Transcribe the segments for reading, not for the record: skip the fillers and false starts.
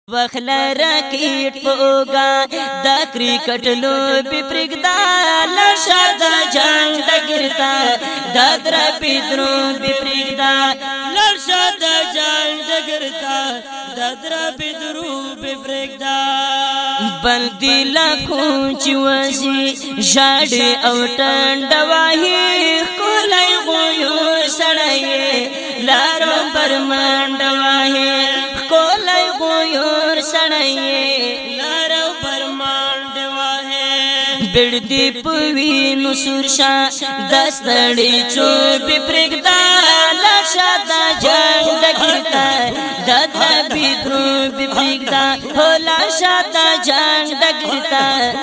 وخلا راکټ پوګا د کرکټ لوبي پرګدا لشاد جنگ دګرتا د درپی دروبي پرګدا لشاد جنگ دګرتا د درپی دروبي پرګدا بلدی لاکو چوسی ژړ او ټنډواه کولای غویو سړی لارو پرمنډواه کولای غویور سړی لارو پرمنډواه بړدی پوی نو سورشا دستړی چوبې پرګدا لشاد جنگ دګرتا د بيدرو بپرګدا هو لشاد جنگ دګرتا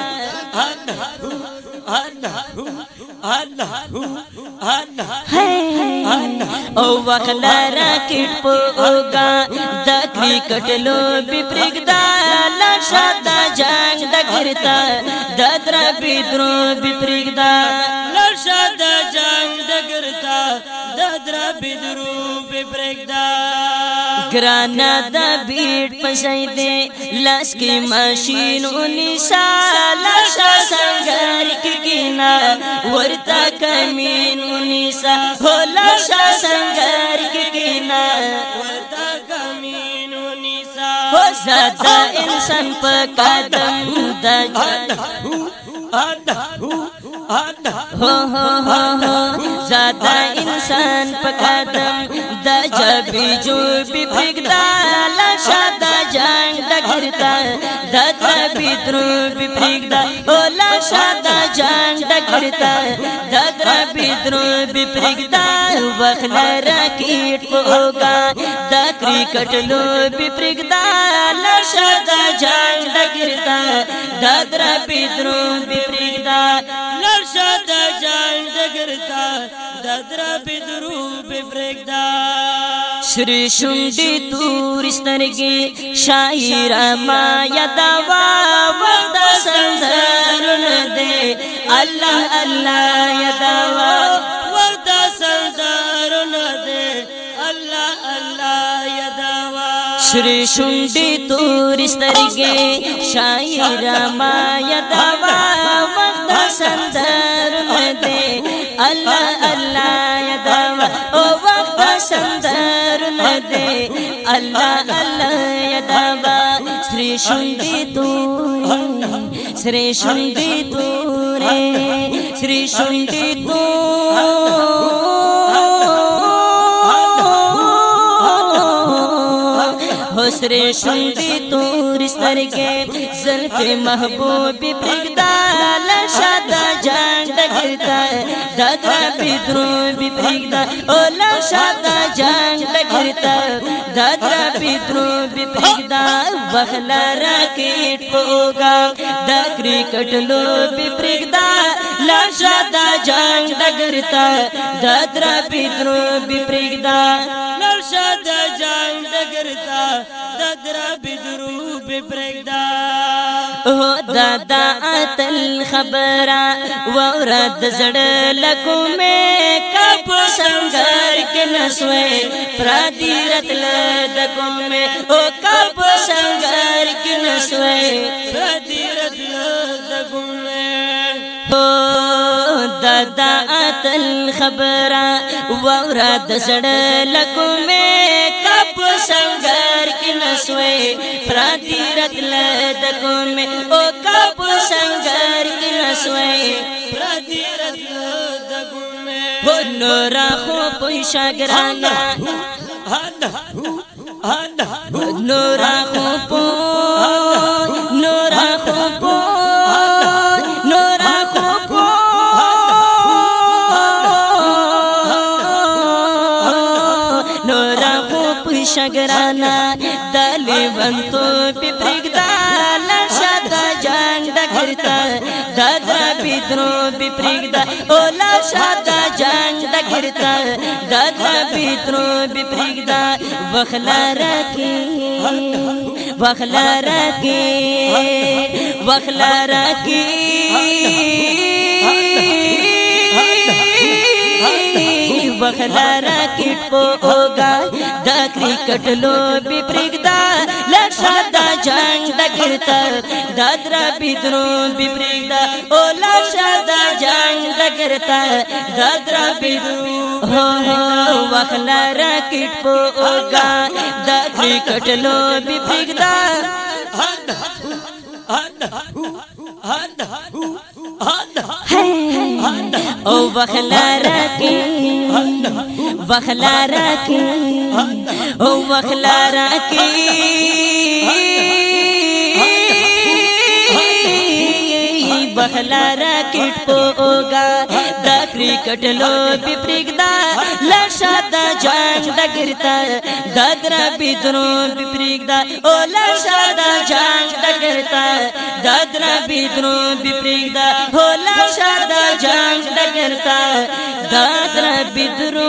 او وخلا راکټ پوګا د کرکټ لوبي پرګدا لشاد جنگ دګرتا د درپی دروبي پرګدا لشاد جنگ دګرتا د درپی دروبي پرګدا گرانا دا بیٹ پسائی دے لاس کی ماشین انیسا لاشا سنگر کی گینا ورطا کمین انیسا ہو لاشا سنگر کی گینا ورطا کمین انیسا ہو زیادہ انسان پا قدم دا زیادہ انسان پا قدم دا جبی جو بی پرگدا لشاد جنگ دګرتا د درپی دروبي پرګدا او لشاد جنگ دګرتا د درپی دروبي پرګدا وخلا راکټ پوګا د کرکټ لوبي پرګدا لشاد جنگ دګرتا د درپی دروبي پرګدا لشاد جنگ دګرتا د درپی دروبي پرګدا श्री शुंडी तूर स्तरगे शायरा माया दवा वक्त संसारुन दे अल्लाह अल्लाह या दवा वक्त संसारुन दे अल्लाह अल्लाह या दवा श्री शुंडी तूर स्तरगे शायरा माया दवा वक्त संसारुन दे अल्लाह अल्लाह या दवा ओ वक्त संसार दे अल्लाह अल्लाह यदाबा श्री शुंडी तूरे श्री शुंडी तूरे श्री शुंडी हो श्री शुंडी तूर सरगे ज़ल्फ़े महबूबी पृगदा लशद जंग दगरता द درپی دروبي پرګدا او لشاد جنگ دګرتا د درپی دروبي پرګدا وخلا راکټ پوګا د کرکټ لوبي پرګدا لشاد جنگ دګرتا د درپی دروبي پرګدا لشاد جنگ دګرتا د درپی دروبي پرګدا او دادا اتل خبره ورد زړه لکو میں کب سنگر کے نسوے پرادیرت لدکو میں او کب سنگر کے نسوے پرادیرت لدکو میں او دادا اتل خبرہ ورد زړه لکو میں کب سنگر کے نسوے پرادیرت لدکو میں او کب سنگر کے نسوے پرادیرت لدکو میں نورا خو پوشا گرانا نورا خو پو نورا خو پو نورا خو پو نورا خو پوشا گرانا دلی بنتو پی پرګدا لشاد جنگ دګرتا د درپی دروبي پرګدا او لشاد جنگ دګرتا د درپی دروبي پرګدا وخلا راکې وخلا راکې وخلا راکې وخلا راکټ په اوګا د کرکټ لوبي پرېږدا لښه د جنگ ډګرته د درابیدرو بي پرېږدا او لښه د جنگ ډګرته د درابیدرو وخلا راکټ په اوګا د کرکټ لوبي پرېږدا او وخلا راکی او وخلا راکی وخلا راکټ په اوګا د کرکټ لوبي پرېږدا لښه د جنگ ډګرته د درابیدرو بي پرېږدا او لښه د جنگ ډګرته د درابیدرو بي پرېږدا او لښه د جنگ ډګرته د درابیدرو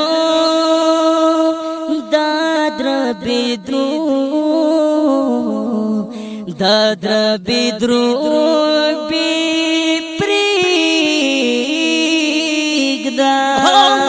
بي پرېږدا